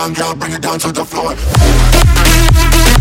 down, girl, bring it down to the floor.